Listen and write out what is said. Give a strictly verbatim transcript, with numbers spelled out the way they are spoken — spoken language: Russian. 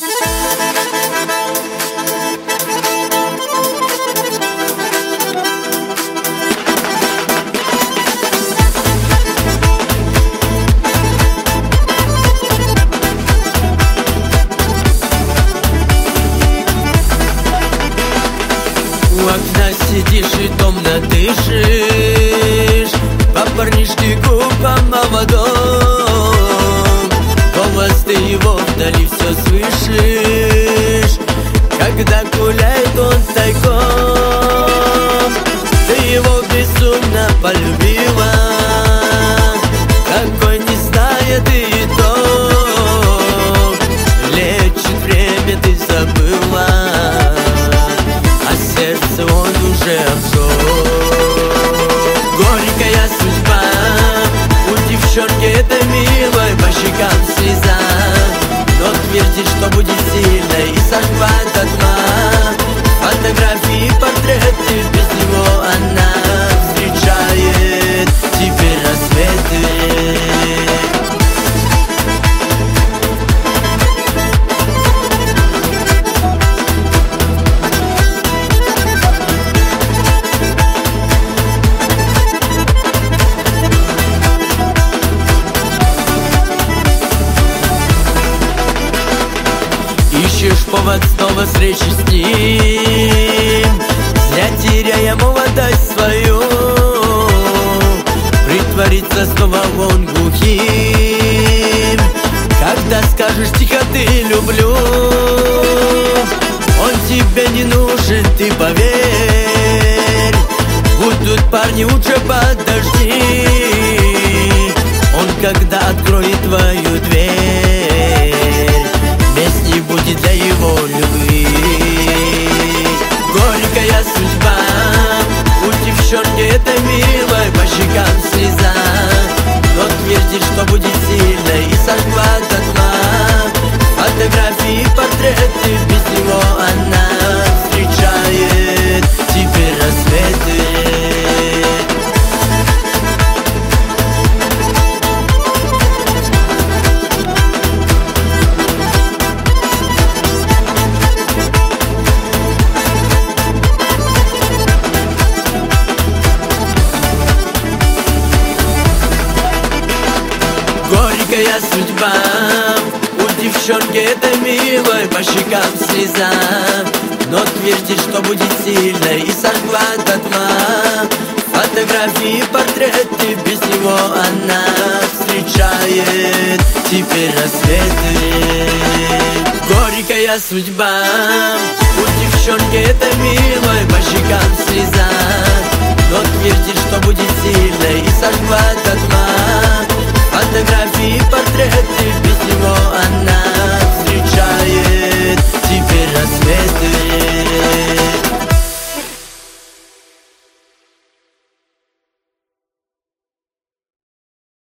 У окна сидишь и томно дышишь, по парнишке губам молодом. Голос ты его вдали все слышишь, когда гуляет он тайком. Ты его безумно полюбила, какой не знает и то. Лечит время, ты забыла, сердце он уже обжег. Горькая судьба у девчонки этой милой, по щекам слеза, но твердит, что будет сильной и сожгла до дна. Фотографии, портреты, без него она встречает теперь рассветы. Ищешь повод снова встречи с ним, зря теряя молодость свою. Притворится снова он глухим, когда скажешь тихо ты люблю. Он тебе не нужен, ты поверь, будут парни лучше подожди. Он когда откроет твою дверь, мест не будет для его любви. Горькая судьба у девчонки этой милой, по щекам слеза, но твердит, что будет сильной и сожгла до дна. Фотографии, портреты, без него она встречает теперь рассветы. Горькая судьба у девчонки этой милой, по щекам слеза, но твердит, что будет сильной и сожгла до дна. Фотографии, портреты, без него она встречает теперь рассветы. Горькая судьба у девчонки этой милой, по щекам слеза, но твердит, что будет сильной и сожгла до дна. Фотографии, портреты, без него она встречает теперь рассветы.